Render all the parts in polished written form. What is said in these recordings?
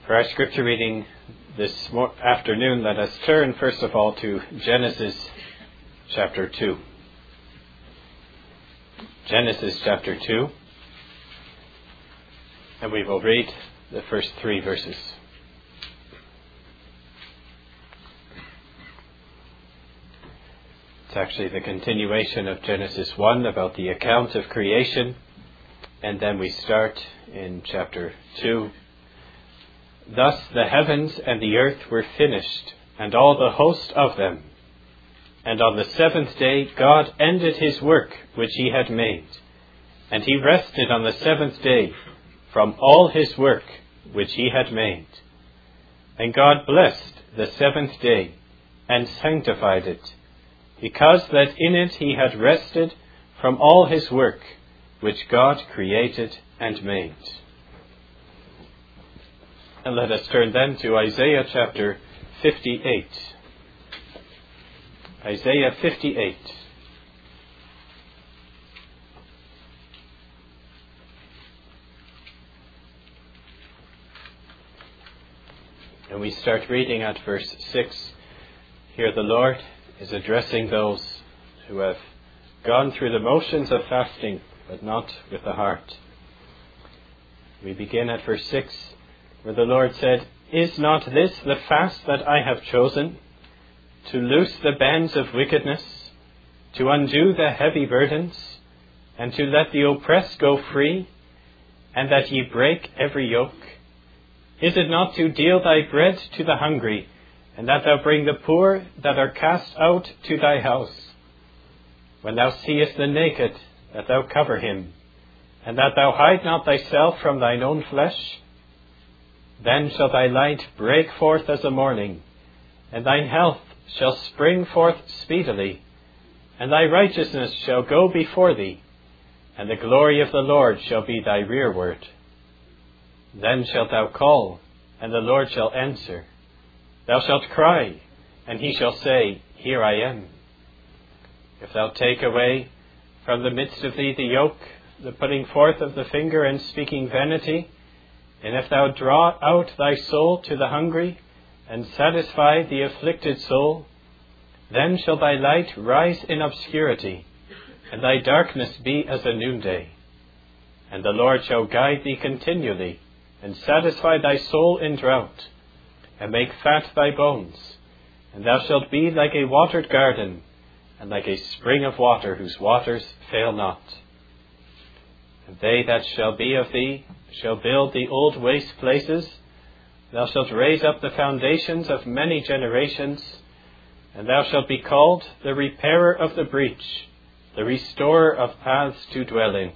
For our scripture reading this afternoon, let us turn first of all to Genesis chapter 2. Genesis chapter 2, and we will read the first 3 verses. It's actually the continuation of Genesis 1 about the account of creation, and then we start in chapter 2. Thus the heavens and the earth were finished, and all the host of them. And on the seventh day God ended his work which he had made, and he rested on the seventh day from all his work which he had made. And God blessed the seventh day, and sanctified it, because that in it he had rested from all his work which God created and made. And let us turn then to Isaiah chapter 58. Isaiah 58. And we start reading at verse 6. Here the Lord is addressing those who have gone through the motions of fasting, but not with the heart. We begin at verse 6. Where the Lord said, "Is not this the fast that I have chosen? To loose the bands of wickedness, to undo the heavy burdens, and to let the oppressed go free, and that ye break every yoke? Is it not to deal thy bread to the hungry, and that thou bring the poor that are cast out to thy house? When thou seest the naked, that thou cover him, and that thou hide not thyself from thine own flesh? Then shall thy light break forth as the morning, and thine health shall spring forth speedily, and thy righteousness shall go before thee, and the glory of the Lord shall be thy rearward. Then shalt thou call, and the Lord shall answer. Thou shalt cry, and he shall say, Here I am. If thou take away from the midst of thee the yoke, the putting forth of the finger and speaking vanity, and if thou draw out thy soul to the hungry, and satisfy the afflicted soul, then shall thy light rise in obscurity, and thy darkness be as a noonday. And the Lord shall guide thee continually, and satisfy thy soul in drought, and make fat thy bones, and thou shalt be like a watered garden, and like a spring of water whose waters fail not. And they that shall be of thee shall build the old waste places. Thou shalt raise up the foundations of many generations, and thou shalt be called the repairer of the breach, the restorer of paths to dwell in.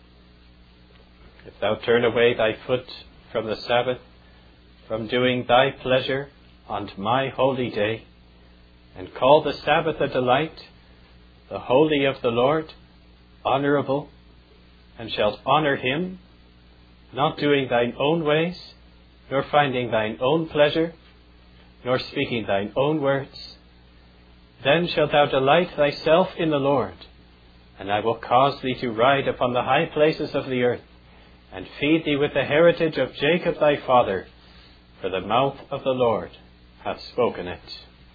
If thou turn away thy foot from the Sabbath, from doing thy pleasure on my holy day, and call the Sabbath a delight, the holy of the Lord honorable, and shalt honor him, not doing thine own ways, nor finding thine own pleasure, nor speaking thine own words, then shalt thou delight thyself in the Lord, and I will cause thee to ride upon the high places of the earth, and feed thee with the heritage of Jacob thy father, for the mouth of the Lord hath spoken it."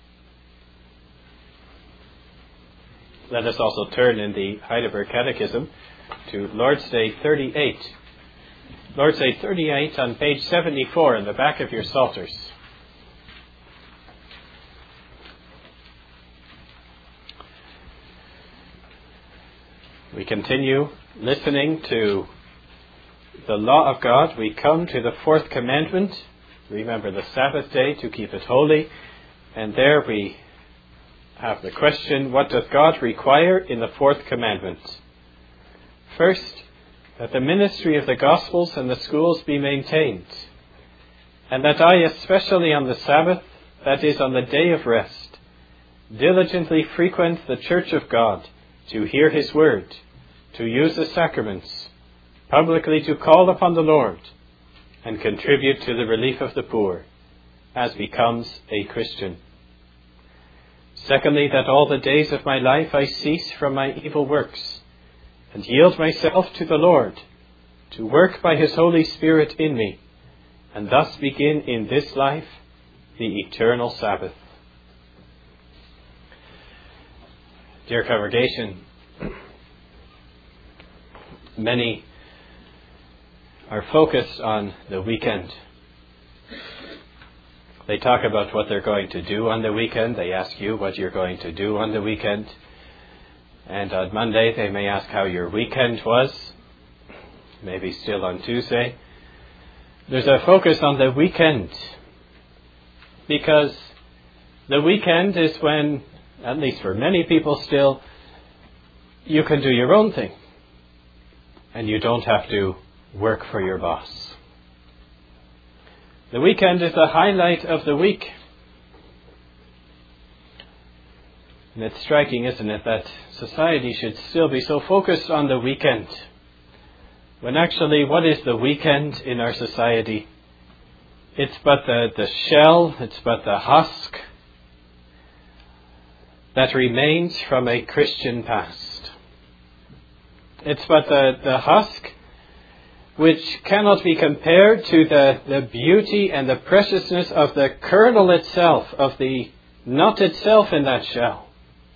Let us also turn in the Heidelberg Catechism to Lord's Day 38. Lord's Day 38 on page 74 in the back of your Psalters. We continue listening to the law of God. We come to the fourth commandment. Remember the Sabbath day to keep it holy. And there we have the question, what does God require in the fourth commandment? First, that the ministry of the Gospels and the schools be maintained, and that I, especially on the Sabbath, that is, on the day of rest, diligently frequent the church of God to hear his word, to use the sacraments, publicly to call upon the Lord, and contribute to the relief of the poor, as becomes a Christian. Secondly, that all the days of my life I cease from my evil works, and yield myself to the Lord, to work by his Holy Spirit in me, and thus begin in this life the eternal Sabbath. Dear congregation, many are focused on the weekend. They talk about what they're going to do on the weekend. They ask you what you're going to do on the weekend. And on Monday they may ask how your weekend was. Maybe still on Tuesday. There's a focus on the weekend. Because the weekend is when, at least for many people still, you can do your own thing. And you don't have to work for your boss. The weekend is the highlight of the week. And it's striking, isn't it, that society should still be so focused on the weekend. When actually, what is the weekend in our society? It's but the shell, it's but the husk that remains from a Christian past. It's but the husk which cannot be compared to the beauty and the preciousness of the kernel itself, of the nut itself in that shell.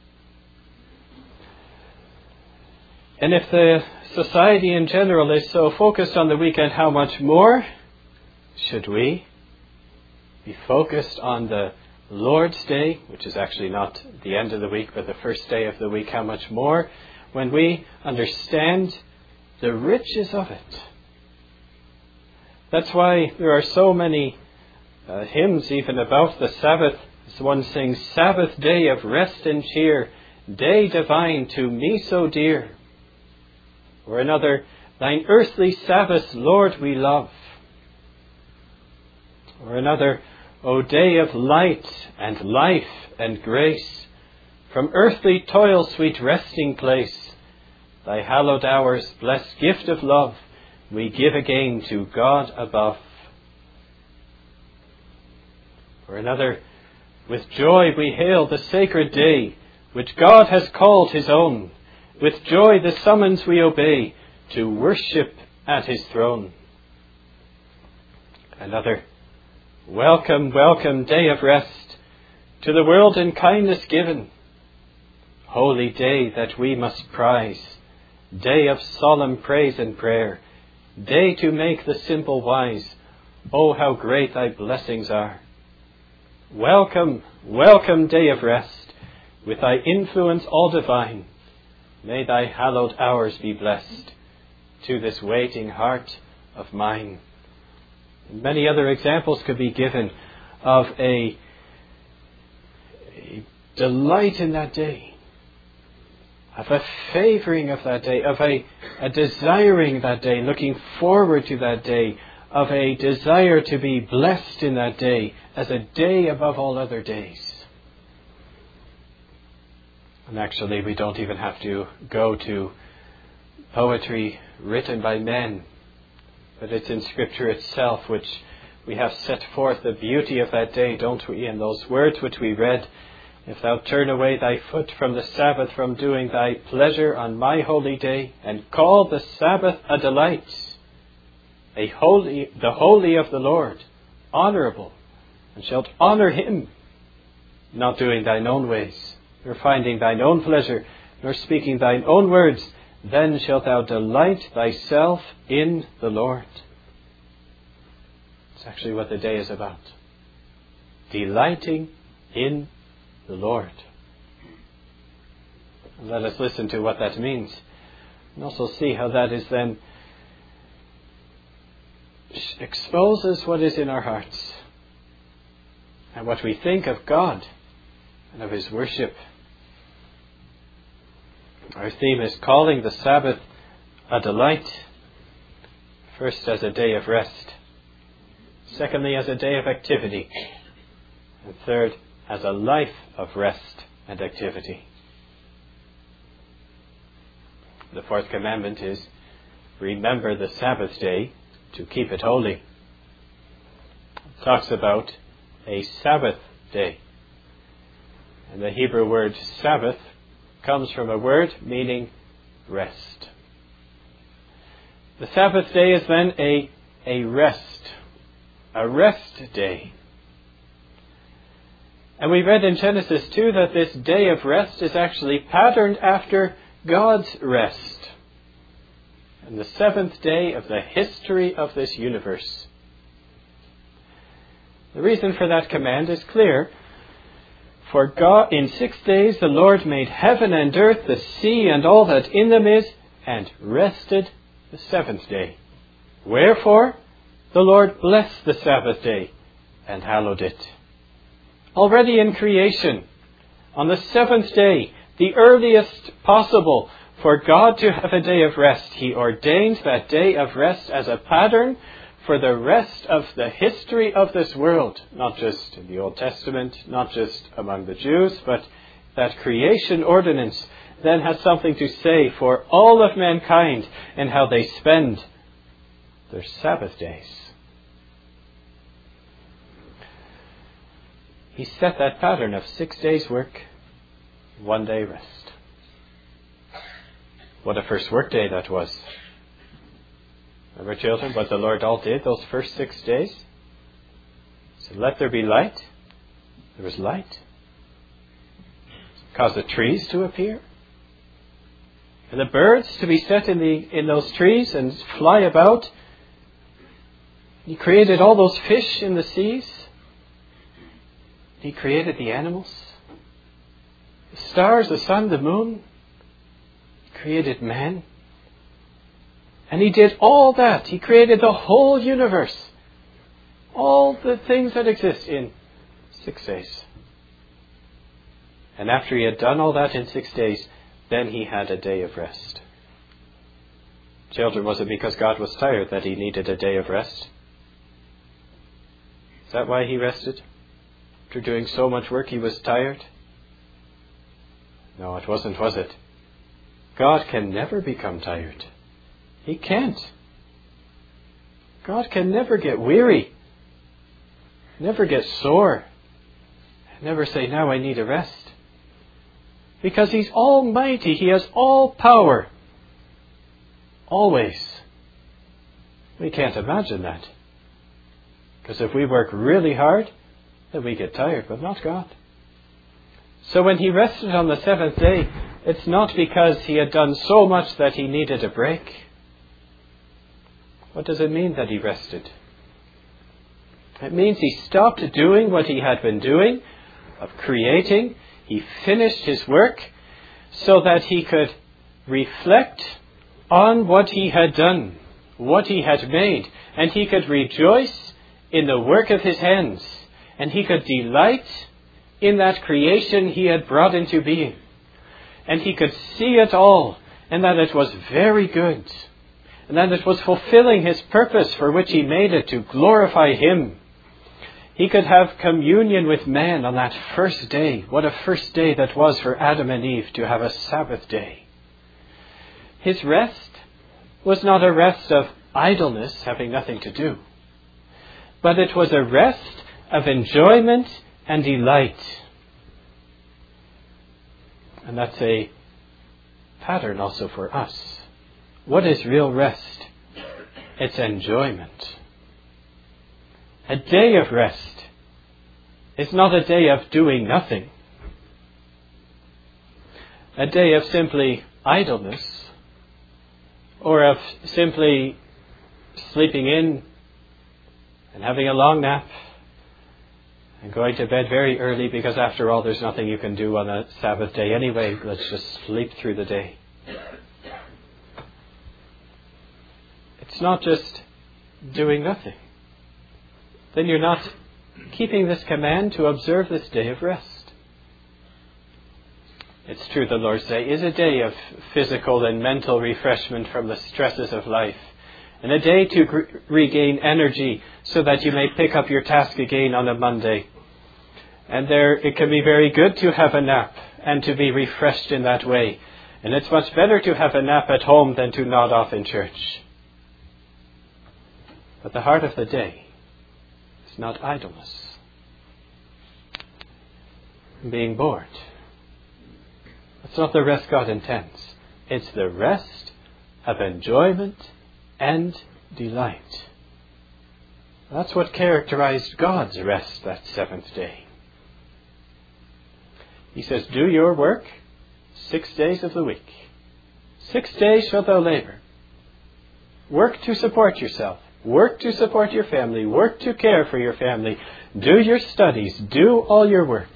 And if the society in general is so focused on the weekend, how much more should we be focused on the Lord's Day, which is actually not the end of the week, but the first day of the week? How much more when we understand the riches of it? That's why there are so many hymns even about the Sabbath. As one sings, Sabbath day of rest and cheer, day divine to me so dear. Or another, thine earthly Sabbath, Lord, we love. Or another, O day of light and life and grace, from earthly toil sweet resting place, thy hallowed hours, blessed gift of love, we give again to God above. Or another, with joy we hail the sacred day, which God has called his own. With joy the summons we obey, to worship at his throne. Another, welcome, welcome day of rest, to the world in kindness given. Holy day that we must prize, day of solemn praise and prayer, day to make the simple wise. Oh, how great thy blessings are. Welcome, welcome day of rest, with thy influence all divine. May thy hallowed hours be blessed to this waiting heart of mine. Many other examples could be given of a delight in that day, of a favouring of that day, of a desiring that day, looking forward to that day, of a desire to be blessed in that day as a day above all other days. And actually, we don't even have to go to poetry written by men, but it's in Scripture itself which we have set forth the beauty of that day, don't we? In those words which we read, if thou turn away thy foot from the Sabbath, from doing thy pleasure on my holy day, and call the Sabbath a delight, the holy of the Lord, honourable, and shalt honour him, not doing thine own ways, nor finding thine own pleasure, nor speaking thine own words, then shalt thou delight thyself in the Lord. It's actually what the day is about. Delighting in the Lord. And let us listen to what that means, and also see how that is then exposes what is in our hearts and what we think of God and of his worship. Our theme is calling the Sabbath a delight. First, as a day of rest. Secondly, as a day of activity. And third, as a life of rest and activity. The fourth commandment is, remember the Sabbath day to keep it holy. It talks about a Sabbath day. And the Hebrew word Sabbath comes from a word meaning rest. The Sabbath day is then a rest. a rest day. And we read in Genesis 2 that this day of rest is actually patterned after God's rest, and the seventh day of the history of this universe. The reason for that command is clear. For God, in 6 days the Lord made heaven and earth, the sea and all that in them is, and rested the seventh day. Wherefore the Lord blessed the Sabbath day and hallowed it. Already in creation, on the seventh day, the earliest possible for God to have a day of rest, He ordained that day of rest as a pattern for the rest of the history of this world, not just in the Old Testament, not just among the Jews, but that creation ordinance then has something to say for all of mankind and how they spend their Sabbath days. He set that pattern of 6 days work, 1 day rest. What a first work day that was. Remember, children, what the Lord all did those first 6 days? He said, let there be light. There was light. He caused the trees to appear. And the birds to be set in those trees and fly about. He created all those fish in the seas. He created the animals. The stars, the sun, the moon. He created man. And He did all that. He created the whole universe. All the things that exist in 6 days. And after He had done all that in 6 days, then He had a day of rest. Children, was it because God was tired that He needed a day of rest? Is that why He rested? After doing so much work, He was tired? No, it wasn't, was it? God can never become tired. He can't. God can never get weary, never get sore, never say, now I need a rest. Because He's almighty. He has all power. Always. We can't imagine that. Because if we work really hard, then we get tired, but not God. So when He rested on the seventh day, it's not because He had done so much that He needed a break. What does it mean that He rested? It means He stopped doing what He had been doing, of creating. He finished His work so that He could reflect on what He had done, what He had made, and He could rejoice in the work of His hands, and He could delight in that creation He had brought into being. And He could see it all, and that it was very good, and that it was fulfilling His purpose for which He made it, to glorify Him. He could have communion with man on that first day. What a first day that was for Adam and Eve, to have a Sabbath day. His rest was not a rest of idleness, having nothing to do, but it was a rest of enjoyment and delight. And that's a pattern also for us. What is real rest? It's enjoyment. A day of rest is not a day of doing nothing. A day of simply idleness, or of simply sleeping in and having a long nap and going to bed very early, because after all there's nothing you can do on a Sabbath day anyway. Let's just sleep through the day. It's not just doing nothing. Then you're not keeping this command to observe this day of rest. It's true, the Lord's Day is a day of physical and mental refreshment from the stresses of life, and a day to regain energy so that you may pick up your task again on a Monday. And it can be very good to have a nap and to be refreshed in that way. And it's much better to have a nap at home than to nod off in church. But the heart of the day is not idleness, being bored. That's not the rest God intends. It's the rest of enjoyment and delight. That's what characterized God's rest that seventh day. He says, do your work 6 days of the week. 6 days shalt thou labor. Work to support yourself. Work to support your family. Work to care for your family. Do your studies. Do all your work.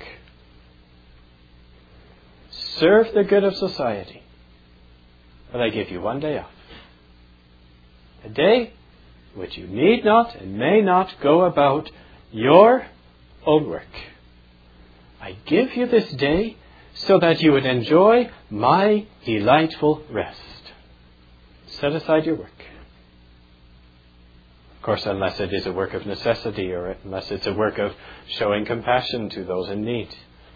Serve the good of society. But I give you 1 day off. A day which you need not and may not go about your own work. I give you this day so that you would enjoy my delightful rest. Set aside your work. Of course, unless it is a work of necessity or unless it's a work of showing compassion to those in need.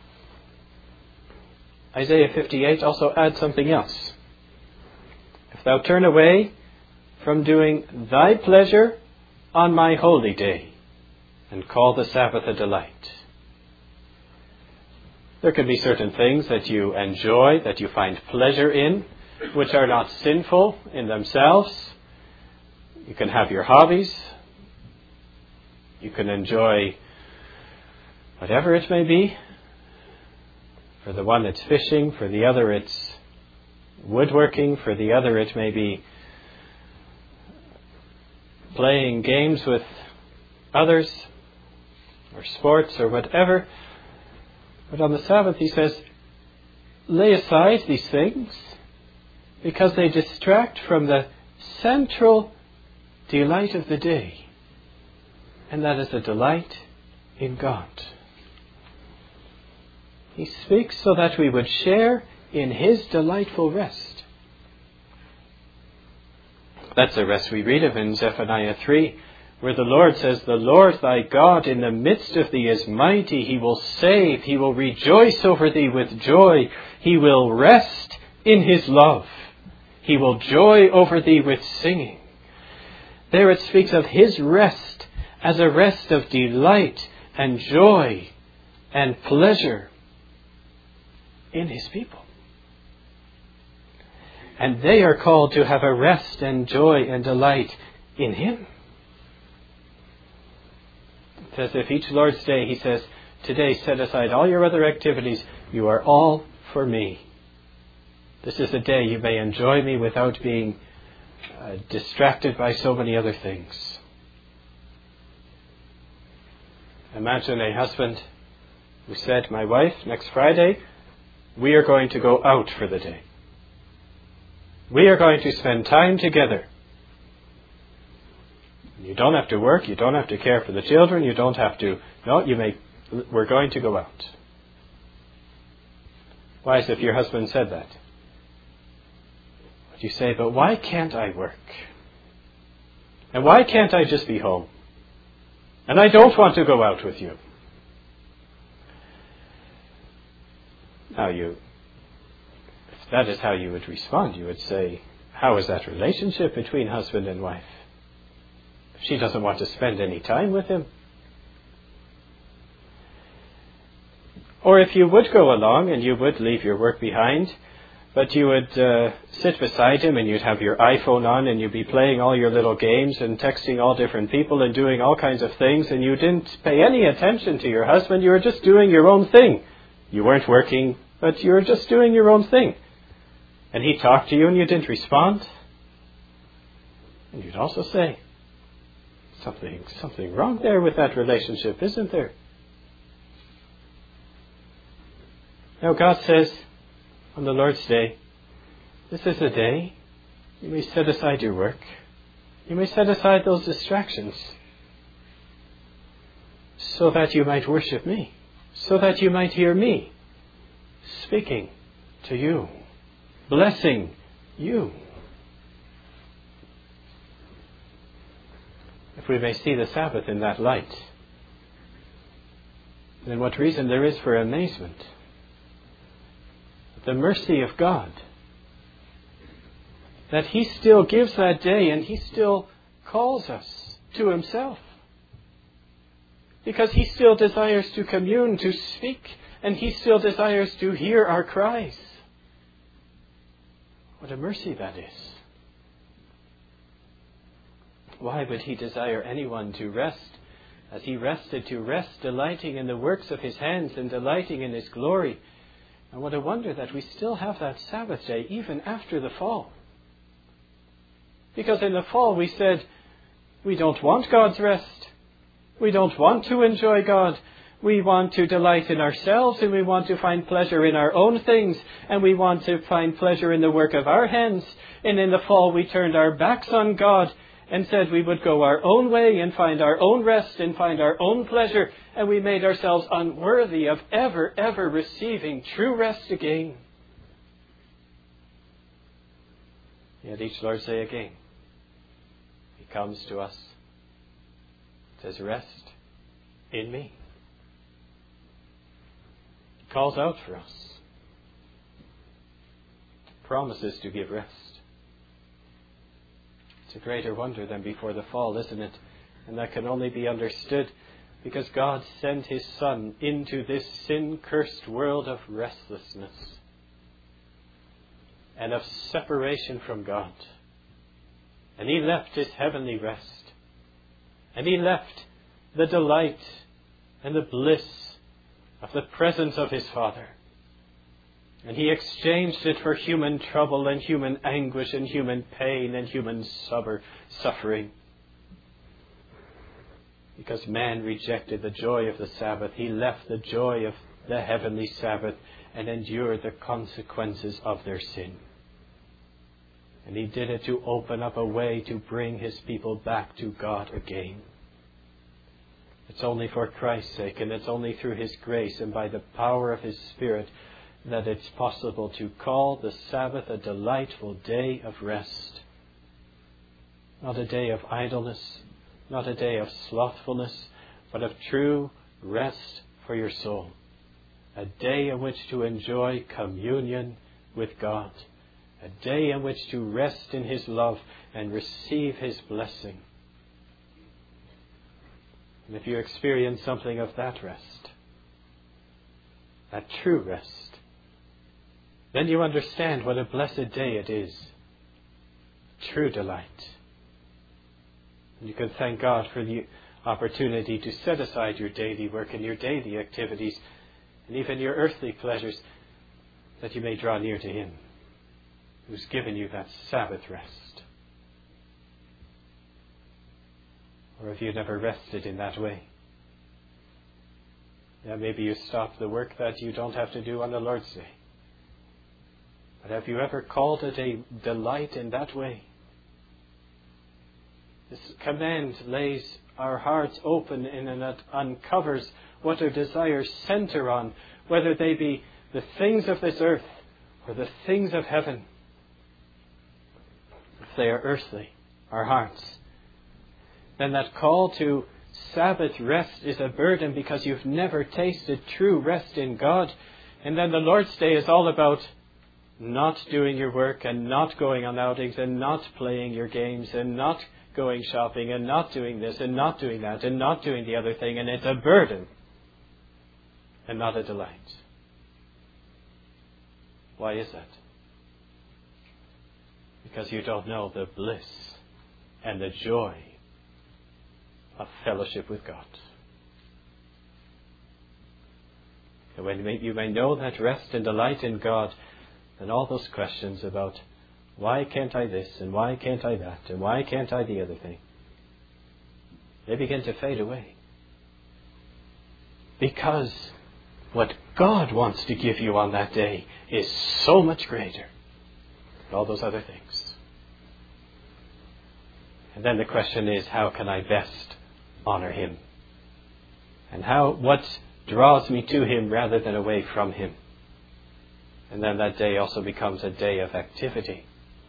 Isaiah 58 also adds something else. If thou turn away from doing thy pleasure on my holy day, and call the Sabbath a delight. There can be certain things that you enjoy, that you find pleasure in, which are not sinful in themselves. You can have your hobbies. You can enjoy whatever it may be. For the one it's fishing, for the other it's woodworking, for the other it may be playing games with others, or sports, or whatever. But on the Sabbath, he says, lay aside these things because they distract from the central delight of the day. And that is a delight in God. He speaks so that we would share in His delightful rest. That's the rest we read of in Zephaniah 3, where the Lord says, the Lord thy God in the midst of thee is mighty. He will save. He will rejoice over thee with joy. He will rest in His love. He will joy over thee with singing. There it speaks of His rest as a rest of delight and joy and pleasure in His people. And they are called to have a rest and joy and delight in Him. It says, if each Lord's Day, He says, today set aside all your other activities. You are all for me. This is a day you may enjoy me without being distracted by so many other things. Imagine a husband who said, my wife, next Friday, we are going to go out for the day. We are going to spend time together. You don't have to work. You don't have to care for the children. You don't have to... No, we're going to go out. Why, as if your husband said that? But you say, but why can't I work? And why can't I just be home? And I don't want to go out with you. Now if that is how you would respond, you would say, how is that relationship between husband and wife? If she doesn't want to spend any time with him. Or if you would go along and you would leave your work behind, but you would sit beside him and you'd have your iPhone on and you'd be playing all your little games and texting all different people and doing all kinds of things, and you didn't pay any attention to your husband. You were just doing your own thing. You weren't working, but you were just doing your own thing. And he talked to you and you didn't respond. And you'd also say, something wrong there with that relationship, isn't there? Now God says on the Lord's Day, this is a day you may set aside your work. You may set aside those distractions so that you might worship me, so that you might hear me speaking to you, blessing you. If we may see the Sabbath in that light, then what reason there is for amazement. The mercy of God, that He still gives that day and He still calls us to Himself. Because He still desires to commune, to speak, and He still desires to hear our cries. What a mercy that is. Why would he desire anyone to rest as he rested, to rest delighting in the works of his hands and delighting in his glory? And what a wonder that we still have that Sabbath day even after the fall. Because in the fall we said, we don't want God's rest. We don't want to enjoy God. We want to delight in ourselves, and we want to find pleasure in our own things, and we want to find pleasure in the work of our hands. And in the fall we turned our backs on God and said we would go our own way and find our own rest and find our own pleasure, and we made ourselves unworthy of ever receiving true rest again. Yet each Lord's Day again, He comes to us, says, rest in me. He calls out for us, promises to give rest. It's a greater wonder than before the fall, isn't it? And that can only be understood because God sent His Son into this sin-cursed world of restlessness and of separation from God. And He left His heavenly rest. And He left the delight and the bliss of the presence of His Father. And He exchanged it for human trouble and human anguish and human pain and human suffering. Because man rejected the joy of the Sabbath, He left the joy of the heavenly Sabbath and endured the consequences of their sin. And He did it to open up a way to bring His people back to God again. It's only for Christ's sake, and it's only through His grace and by the power of His Spirit that it's possible to call the Sabbath a delightful day of rest. Not a day of idleness, not a day of slothfulness, but of true rest for your soul. A day in which to enjoy communion with God. A day in which to rest in His love and receive His blessing. And if you experience something of that rest, that true rest, then you understand what a blessed day it is. True delight. And you can thank God for the opportunity to set aside your daily work and your daily activities and even your earthly pleasures, that you may draw near to Him who's given you that Sabbath rest. Or have you never rested in that way? Yeah, maybe you stop the work that you don't have to do on the Lord's Day. But have you ever called it a delight in that way? This command lays our hearts open and it uncovers what our desires center on, whether they be the things of this earth or the things of heaven. If they are earthly, our hearts, then that call to Sabbath rest is a burden because you've never tasted true rest in God. And then the Lord's Day is all about not doing your work and not going on outings and not playing your games and not going shopping and not doing this and not doing that and not doing the other thing. And it's a burden and not a delight. Why is that? Because you don't know the bliss and the joy of fellowship with God. And when you may know that rest and delight in God, then all those questions about why can't I this and why can't I that and why can't I the other thing, they begin to fade away. Because what God wants to give you on that day is so much greater than all those other things. And then the question is, how can I best honor Him? And what draws me to Him rather than away from Him? And then that day also becomes a day of activity.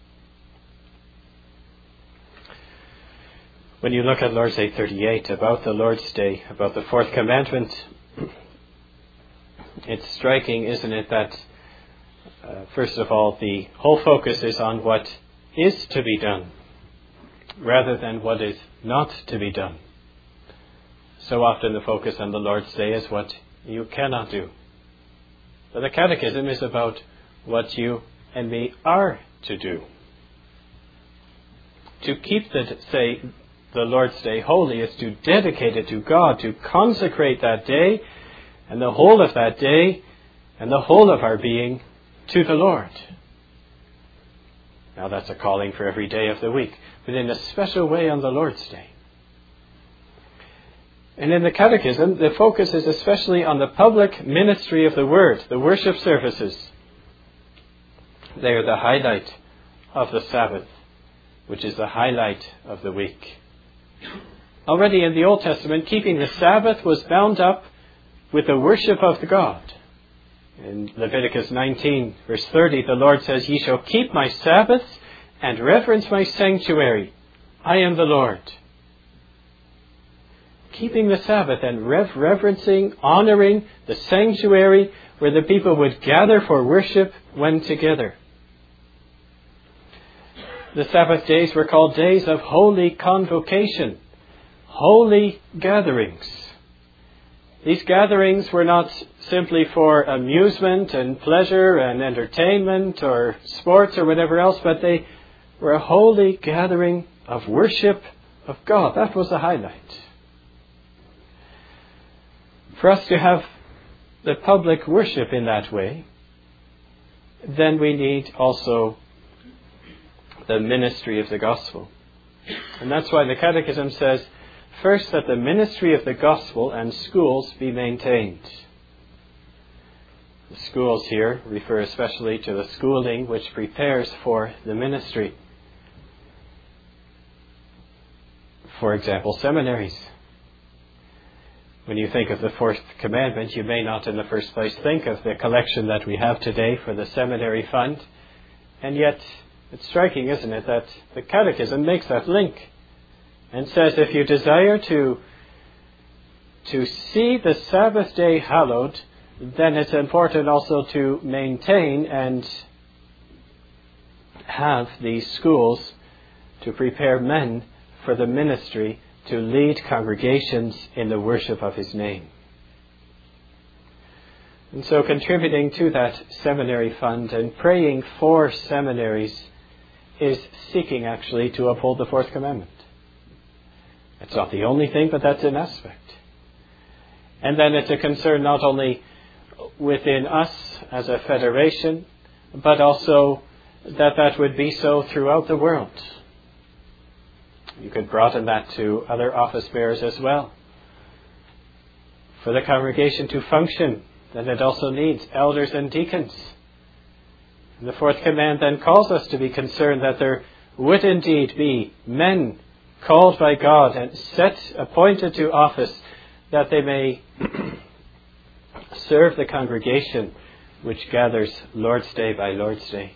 When you look at Lord's Day 38, about the Lord's Day, about the fourth commandment, it's striking, isn't it, that first of all, the whole focus is on what is to be done, rather than what is not to be done. So often the focus on the Lord's Day is what you cannot do. But the Catechism is about what you and me are to do. To keep the Lord's Day holy is to dedicate it to God, to consecrate that day and the whole of that day and the whole of our being to the Lord. Now that's a calling for every day of the week, but in a special way on the Lord's Day. And in the Catechism, the focus is especially on the public ministry of the Word, the worship services. They are the highlight of the Sabbath, which is the highlight of the week. Already in the Old Testament, keeping the Sabbath was bound up with the worship of the God. In Leviticus 19, verse 30, the Lord says, "Ye shall keep my Sabbaths and reverence my sanctuary. I am the Lord." Keeping the Sabbath and reverencing, honoring the sanctuary where the people would gather for worship when together. The Sabbath days were called days of holy convocation, holy gatherings. These gatherings were not simply for amusement and pleasure and entertainment or sports or whatever else, but they were a holy gathering of worship of God. That was the highlight. For us to have the public worship in that way, then we need also the ministry of the gospel. And that's why the Catechism says, first, that the ministry of the gospel and schools be maintained. The schools here refer especially to the schooling which prepares for the ministry. For example, seminaries. When you think of the fourth commandment, you may not in the first place think of the collection that we have today for the seminary fund. And yet, it's striking, isn't it, that the Catechism makes that link and says if you desire to see the Sabbath day hallowed, then it's important also to maintain and have these schools to prepare men for the ministry to lead congregations in the worship of His name. And so contributing to that seminary fund and praying for seminaries is seeking actually to uphold the fourth commandment. It's not the only thing, but that's an aspect. And then it's a concern not only within us as a federation, but also that would be so throughout the world. You could broaden that to other office bearers as well. For the congregation to function, then it also needs elders and deacons. And the fourth command then calls us to be concerned that there would indeed be men called by God and appointed to office, that they may serve the congregation which gathers Lord's Day by Lord's Day.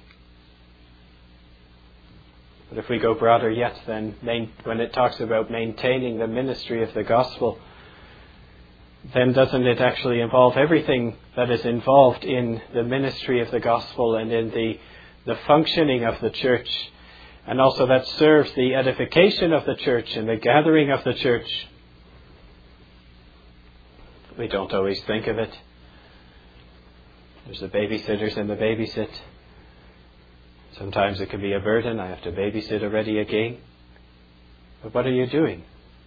But if we go broader yet, then when it talks about maintaining the ministry of the gospel, then doesn't it actually involve everything that is involved in the ministry of the gospel and in the functioning of the church, and also that serves the edification of the church and the gathering of the church? We don't always think of it. There's the babysitters and the babysit. Sometimes it can be a burden. I have to babysit already again. But what are you doing?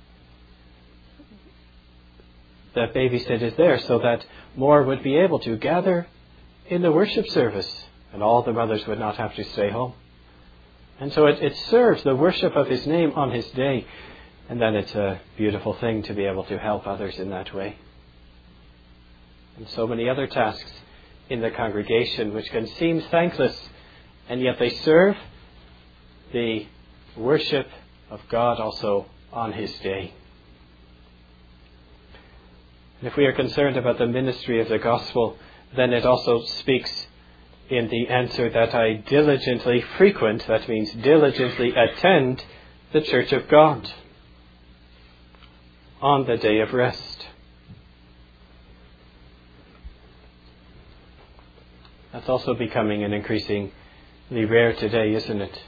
That babysit is there so that more would be able to gather in the worship service and all the mothers would not have to stay home. And so it serves the worship of His name on His day. And then it's a beautiful thing to be able to help others in that way. And so many other tasks in the congregation which can seem thankless, and yet they serve the worship of God also on His day. And if we are concerned about the ministry of the gospel, then it also speaks in the answer that I diligently frequent, that means diligently attend the church of God on the day of rest. That's also becoming an increasingly rare today, isn't it?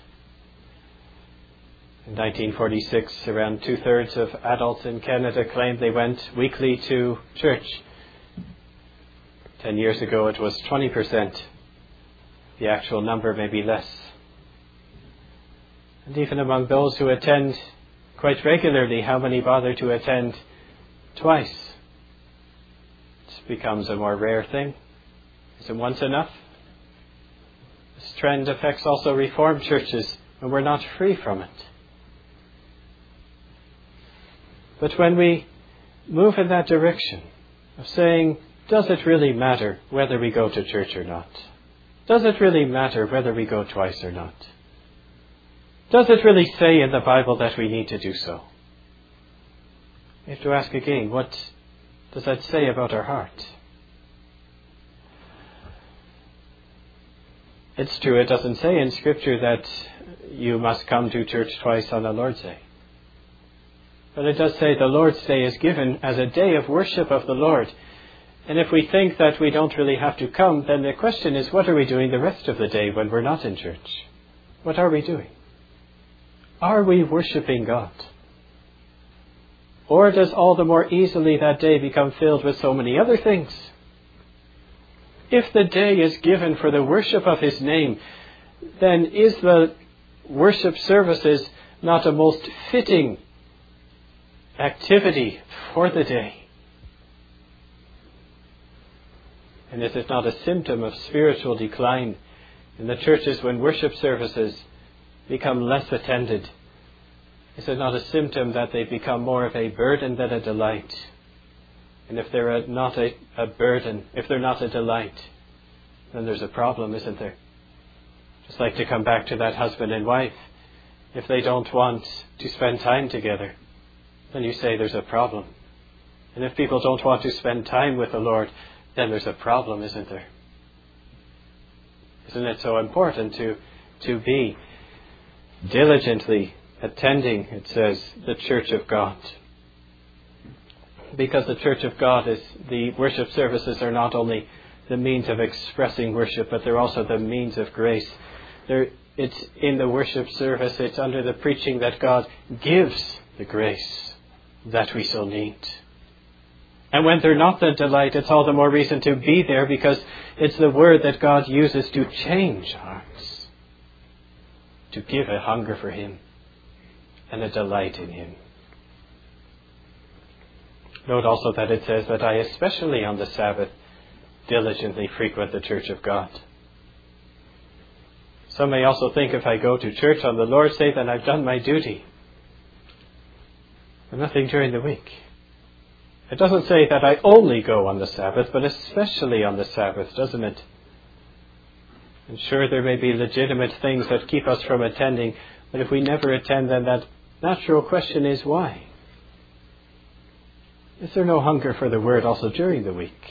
In 1946, around 2/3 of adults in Canada claimed they went weekly to church. 10 years ago it was 20%. The actual number may be less. And even among those who attend quite regularly, how many bother to attend twice? It becomes a more rare thing. Is it once enough? This trend affects also Reformed churches, and we're not free from it. But when we move in that direction of saying, does it really matter whether we go to church or not? Does it really matter whether we go twice or not? Does it really say in the Bible that we need to do so? We have to ask again, what does that say about our heart? It's true, it doesn't say in Scripture that you must come to church twice on the Lord's Day. But it does say the Lord's Day is given as a day of worship of the Lord. And if we think that we don't really have to come, then the question is, what are we doing the rest of the day when we're not in church? What are we doing? Are we worshipping God? Or does all the more easily that day become filled with so many other things? If the day is given for the worship of His name, then is the worship services not a most fitting activity for the day? And is it not a symptom of spiritual decline in the churches when worship services become less attended? Is it not a symptom that they become more of a burden than a delight? And if they're not a burden, if they're not a delight, then there's a problem, isn't there? Just like to come back to that husband and wife. If they don't want to spend time together, then you say there's a problem. And if people don't want to spend time with the Lord, then there's a problem, isn't there? Isn't it so important to be diligently attending, it says, the church of God? Because the church of God is, the worship services are not only the means of expressing worship, but they're also the means of grace. It's in the worship service, it's under the preaching that God gives the grace that we so need. And when they're not the delight, it's all the more reason to be there, because it's the word that God uses to change hearts, to give a hunger for Him and a delight in Him. Note also that it says that I, especially on the Sabbath, diligently frequent the church of God. Some may also think if I go to church on the Lord's Day, then I've done my duty. And nothing during the week. It doesn't say that I only go on the Sabbath, but especially on the Sabbath, doesn't it? And sure, there may be legitimate things that keep us from attending, but if we never attend, then that natural question is why? Is there no hunger for the Word also during the week?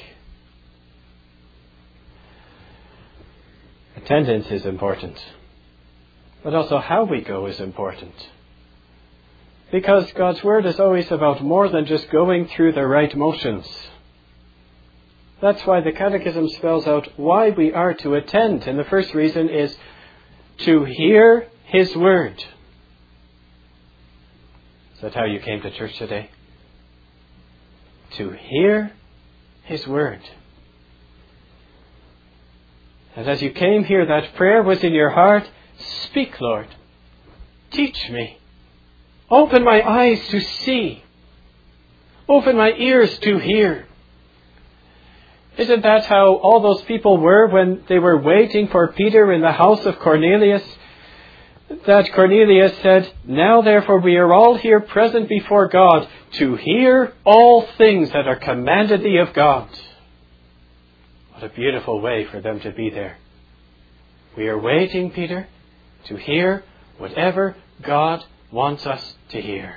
Attendance is important, but also how we go is important. Because God's Word is always about more than just going through the right motions. That's why the Catechism spells out why we are to attend. And the first reason is to hear His Word. Is that how you came to church today? To hear His Word. And as you came here, that prayer was in your heart. Speak, Lord. Teach me. Open my eyes to see. Open my ears to hear. Isn't that how all those people were when they were waiting for Peter in the house of Cornelius? That Cornelius said, now therefore we are all here present before God to hear all things that are commanded thee of God. What a beautiful way for them to be there. We are waiting, Peter, to hear whatever God wants us to hear.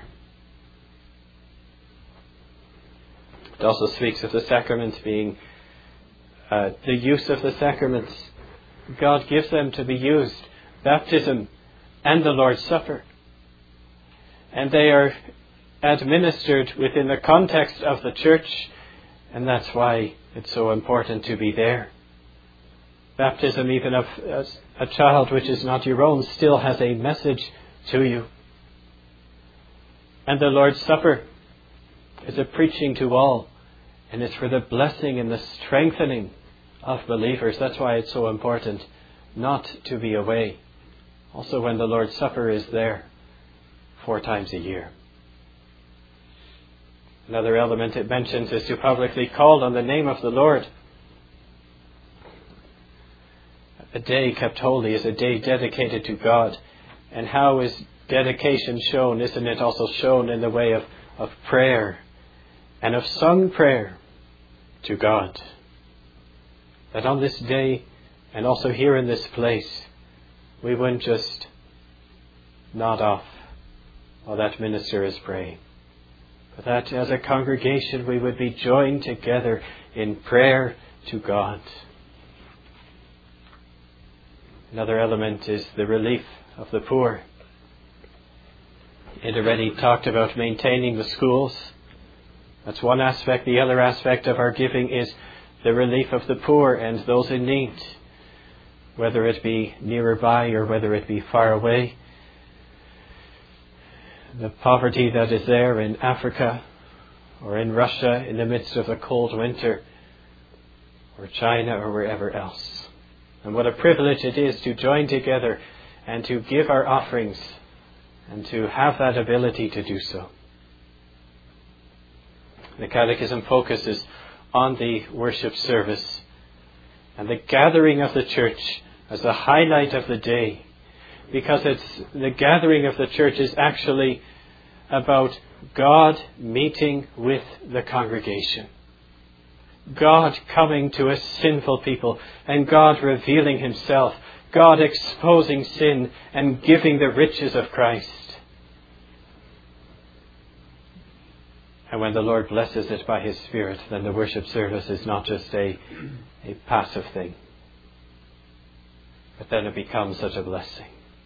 It also speaks of the sacraments being the use of the sacraments. God gives them to be used. Baptism and the Lord's Supper. And they are administered within the context of the church, and that's why it's so important to be there. Baptism, even of a child which is not your own, still has a message to you. And the Lord's Supper is a preaching to all, and it's for the blessing and the strengthening of believers. That's why it's so important not to be away. Also when the Lord's Supper is there 4 times a year. Another element it mentions is to publicly call on the name of the Lord. A day kept holy is a day dedicated to God. And how is dedication shown? Isn't it also shown in the way of prayer and of sung prayer to God? That on this day, and also here in this place, we wouldn't just nod off while that minister is praying, but that as a congregation we would be joined together in prayer to God. Another element is the relief of the poor. It already talked about maintaining the schools. That's one aspect. The other aspect of our giving is the relief of the poor and those in need, whether it be nearer by or whether it be far away. The poverty that is there in Africa or in Russia in the midst of a cold winter, or China or wherever else. And what a privilege it is to join together and to give our offerings and to have that ability to do so. The Catechism focuses on the worship service and the gathering of the church as the highlight of the day, because the gathering of the church is actually about God meeting with the congregation. God coming to a sinful people and God revealing himself, God exposing sin and giving the riches of Christ. And when the Lord blesses it by his Spirit, then the worship service is not just a passive thing, but then it becomes such a blessing.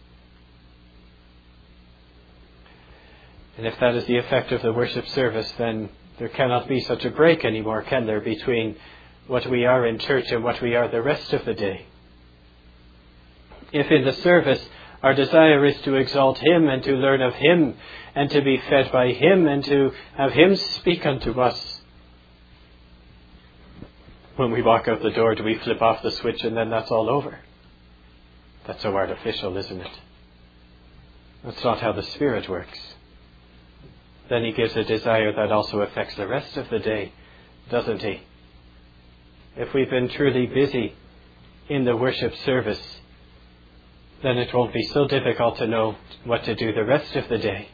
And if that is the effect of the worship service, then there cannot be such a break anymore, can there, between what we are in church and what we are the rest of the day? If in the service our desire is to exalt him and to learn of him and to be fed by him and to have him speak unto us, when we walk out the door, do we flip off the switch and then that's all over? That's so artificial, isn't it? That's not how the Spirit works. Then he gives a desire that also affects the rest of the day, doesn't he? If we've been truly busy in the worship service, then it won't be so difficult to know what to do the rest of the day.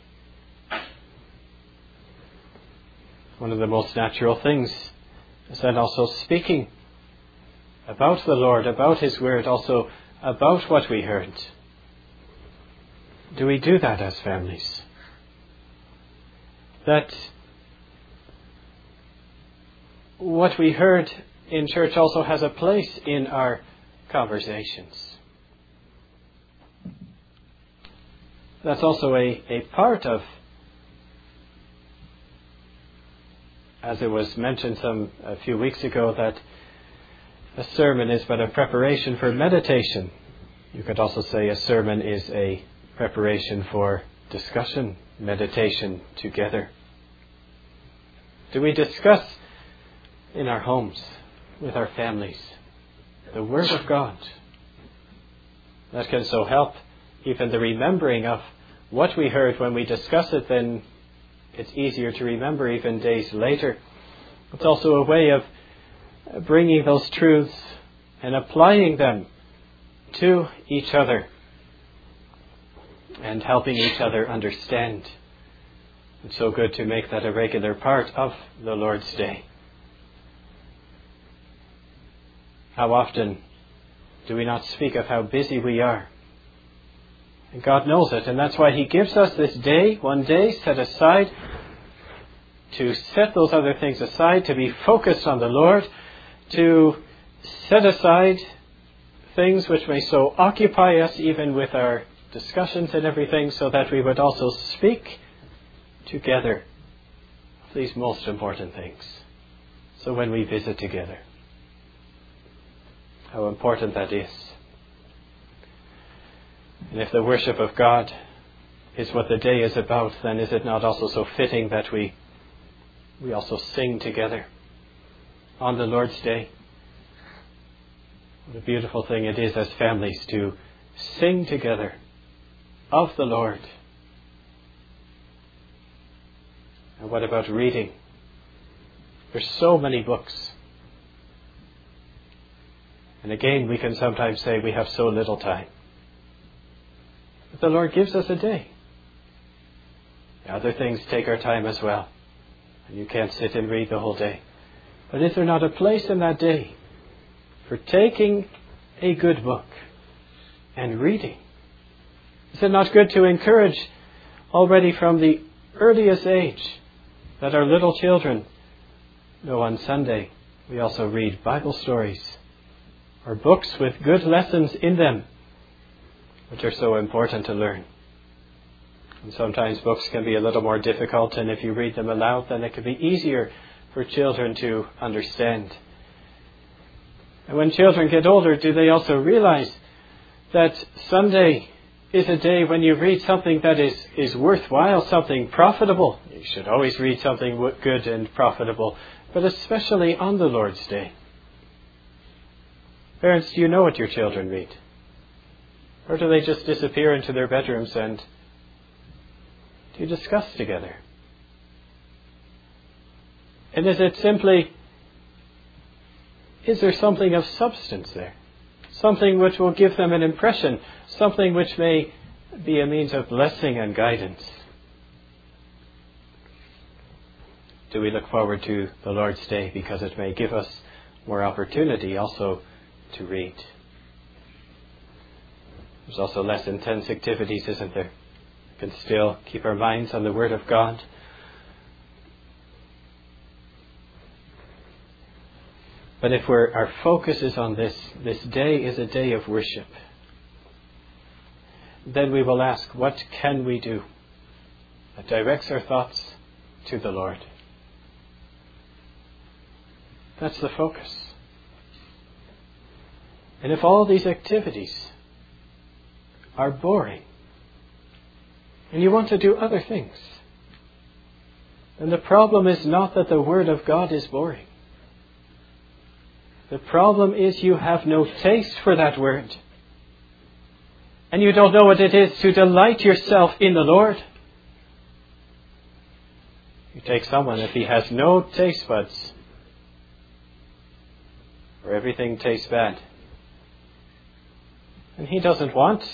One of the most natural things is then also speaking about the Lord, about his word, also about what we heard. Do we do that as families? That what we heard in church also has a place in our conversations. That's also a part of, as it was mentioned a few weeks ago, that a sermon is but a preparation for meditation. You could also say a sermon is a preparation for discussion, meditation together. Do we discuss in our homes, with our families, the Word of God? That can so help even the remembering of what we heard. When we discuss it, then it's easier to remember even days later. It's also a way of bringing those truths and applying them to each other and helping each other understand. It's so good to make that a regular part of the Lord's Day. How often do we not speak of how busy we are? And God knows it, and that's why he gives us this day, one day set aside, to set those other things aside, to be focused on the Lord, to set aside things which may so occupy us, even with our discussions and everything, so that we would also speak together of these most important things. So when we visit together, how important that is. And if the worship of God is what the day is about, then is it not also so fitting that we also sing together on the Lord's Day? What a beautiful thing it is as families to sing together of the Lord. And what about reading There's so many books. And again, we can sometimes say we have so little time. But the Lord gives us a day. Other things take our time as well. And you can't sit and read the whole day. But is there not a place in that day for taking a good book and reading? Is it not good to encourage already from the earliest age that our little children know on Sunday we also read Bible stories or books with good lessons in them, which are so important to learn. And sometimes books can be a little more difficult, and if you read them aloud, then it can be easier for children to understand. And when children get older, do they also realize that Sunday is a day when you read something that is worthwhile, something profitable? You should always read something good and profitable, but especially on the Lord's Day. Parents, do you know what your children read? Or do they just disappear into their bedrooms and do you discuss together? And is it simply, is there something of substance there? Something which will give them an impression, something which may be a means of blessing and guidance? Do we look forward to the Lord's Day because it may give us more opportunity also to read? There's also less intense activities, isn't there? We can still keep our minds on the Word of God. But if our focus is on this day is a day of worship, then we will ask, what can we do that directs our thoughts to the Lord? That's the focus. And if all these activities are boring, and you want to do other things, then the problem is not that the Word of God is boring. The problem is you have no taste for that Word. And you don't know what it is to delight yourself in the Lord. You take someone, if he has no taste buds, or everything tastes bad, and he doesn't want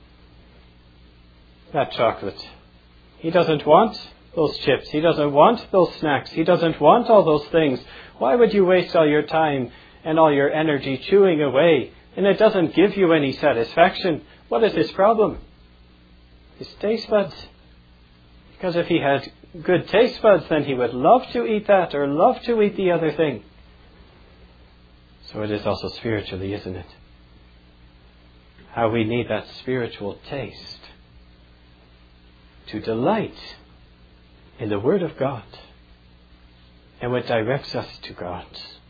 that chocolate. He doesn't want those chips. He doesn't want those snacks. He doesn't want all those things. Why would you waste all your time and all your energy chewing away, and it doesn't give you any satisfaction? What is his problem? His taste buds. Because if he had good taste buds, then he would love to eat that or love to eat the other thing. So it is also spiritually, isn't it? How we need that spiritual taste to delight in the Word of God and what directs us to God.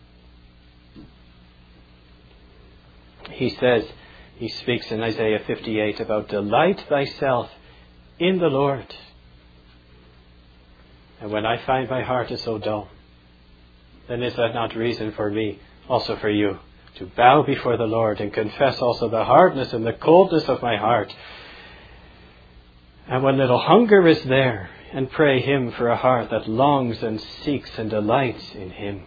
He says, he speaks in Isaiah 58 about delight thyself in the Lord. And when I find my heart is so dull, then is that not reason for me, also for you, to bow before the Lord and confess also the hardness and the coldness of my heart? And when little hunger is there, and pray Him for a heart that longs and seeks and delights in Him.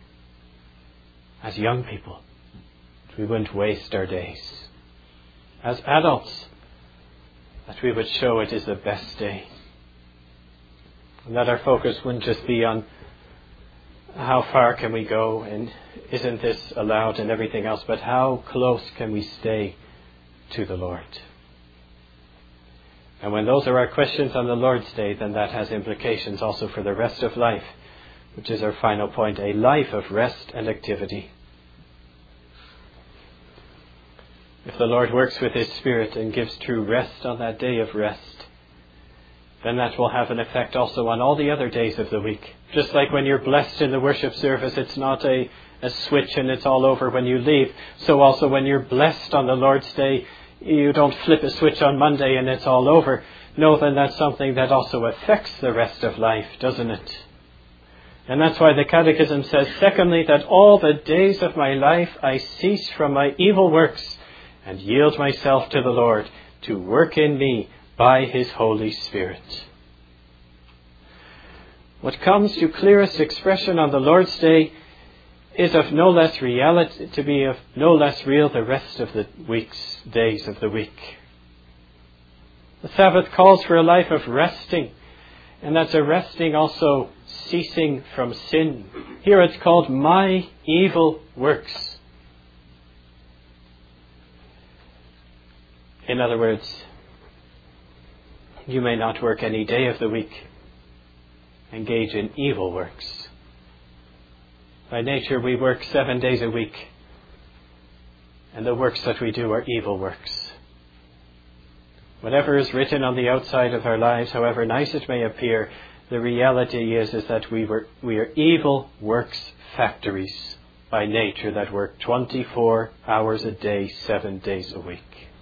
As young people, we wouldn't waste our days. As adults, that we would show it is the best day. And that our focus wouldn't just be on how far can we go and isn't this allowed and everything else, but how close can we stay to the Lord. And when those are our questions on the Lord's Day, then that has implications also for the rest of life, which is our final point, a life of rest and activity. If the Lord works with His Spirit and gives true rest on that day of rest, then that will have an effect also on all the other days of the week. Just like when you're blessed in the worship service, it's not a switch and it's all over when you leave. So also when you're blessed on the Lord's Day, you don't flip a switch on Monday and it's all over. No, then that's something that also affects the rest of life, doesn't it? And that's why the Catechism says, secondly, that all the days of my life I cease from my evil works and yield myself to the Lord to work in me by His Holy Spirit. what comes to clearest expression on the Lord's Day is of no less reality, to be of no less real the rest of the days of the week. The Sabbath calls for a life of resting, and that's a resting also ceasing from sin. Here it's called my evil works. In other words, you may not work any day of the week. Engage in evil works. By nature we work 7 days a week, and the works that we do are evil works. Whatever is written on the outside of our lives, however nice it may appear, the reality is that we are evil works factories by nature that work 24 hours a day, 7 days a week.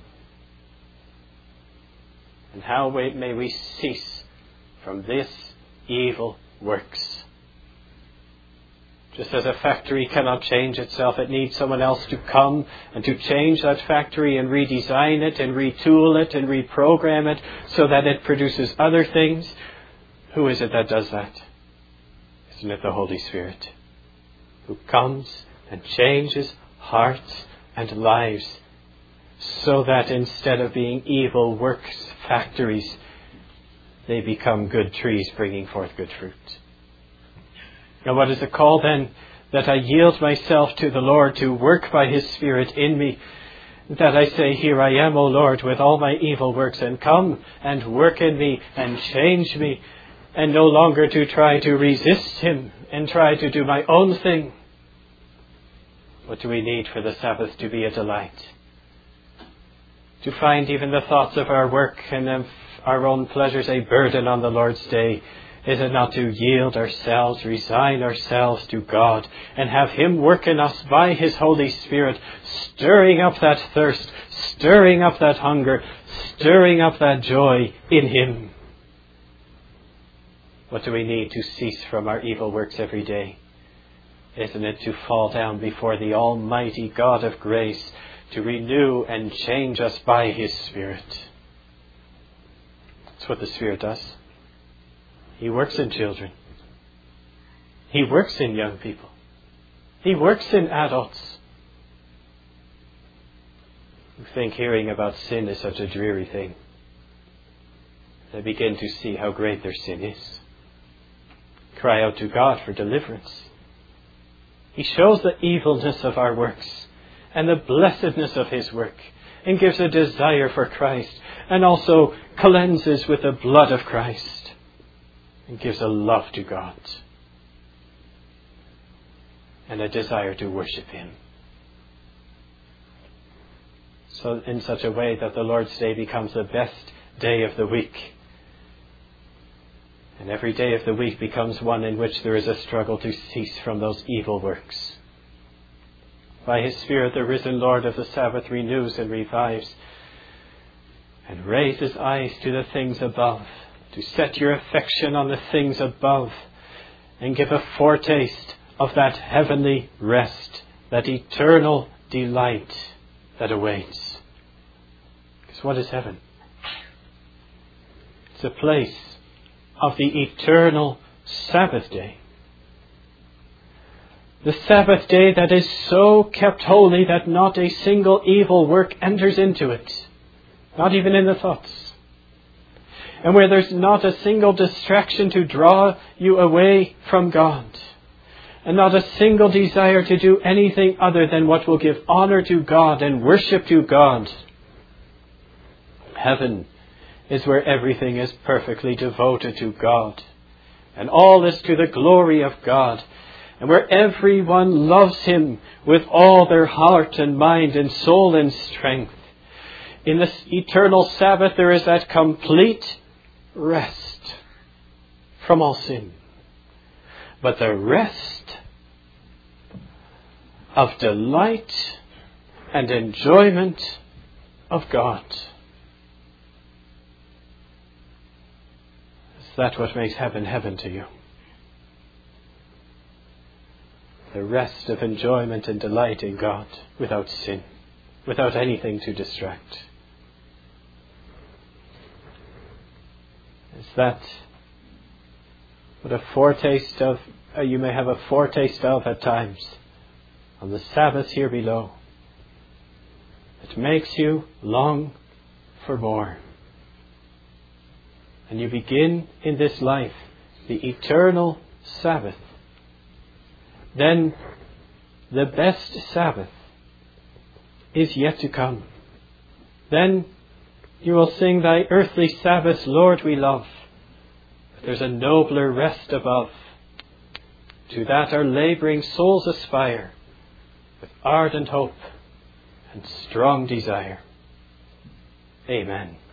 And how may we cease from this evil works? Just as a factory cannot change itself, it needs someone else to come and to change that factory and redesign it and retool it and reprogram it so that it produces other things. Who is it that does that? Isn't it the Holy Spirit, who comes and changes hearts and lives so that instead of being evil works factories, they become good trees bringing forth good fruit. Now what is the call then? That I yield myself to the Lord to work by His Spirit in me. That I say, here I am, O Lord, with all my evil works, and come and work in me and change me. And no longer to try to resist Him and try to do my own thing. What do we need for the Sabbath to be a delight? To find even the thoughts of our work and of our own pleasures a burden on the Lord's Day. Is it not to yield ourselves, resign ourselves to God, and have Him work in us by His Holy Spirit, stirring up that thirst, stirring up that hunger, stirring up that joy in Him? What do we need to cease from our evil works every day? Isn't it to fall down before the Almighty God of grace, to renew and change us by His Spirit? That's what the Spirit does. He works in children. He works in young people. He works in adults who think hearing about sin is such a dreary thing. They begin to see how great their sin is. Cry out to God for deliverance. He shows the evilness of our works and the blessedness of His work, and gives a desire for Christ, and also cleanses with the blood of Christ, and gives a love to God and a desire to worship Him. So in such a way that the Lord's Day becomes the best day of the week. And every day of the week becomes one in which there is a struggle to cease from those evil works. By His Spirit, the risen Lord of the Sabbath renews and revives and raises eyes to the things above, to set your affection on the things above and give a foretaste of that heavenly rest, that eternal delight that awaits. Because what is heaven? It's a place of the eternal Sabbath day. The Sabbath day that is so kept holy that not a single evil work enters into it, not even in the thoughts. And where there's not a single distraction to draw you away from God. And not a single desire to do anything other than what will give honor to God and worship to God. Heaven is where everything is perfectly devoted to God. And all is to the glory of God. And where everyone loves Him with all their heart and mind and soul and strength. In this eternal Sabbath there is that complete rest from all sin. But the rest of delight and enjoyment of God. Is that what makes heaven heaven to you? The rest of enjoyment and delight in God without sin, without anything to distract. Is that but a foretaste of, you may have a foretaste of at times on the Sabbath here below. It makes you long for more. And you begin in this life the eternal Sabbath. Then the best Sabbath is yet to come. Then you will sing, thy earthly Sabbath, Lord, we love. But there's a nobler rest above. To that our labouring souls aspire with ardent hope and strong desire. Amen.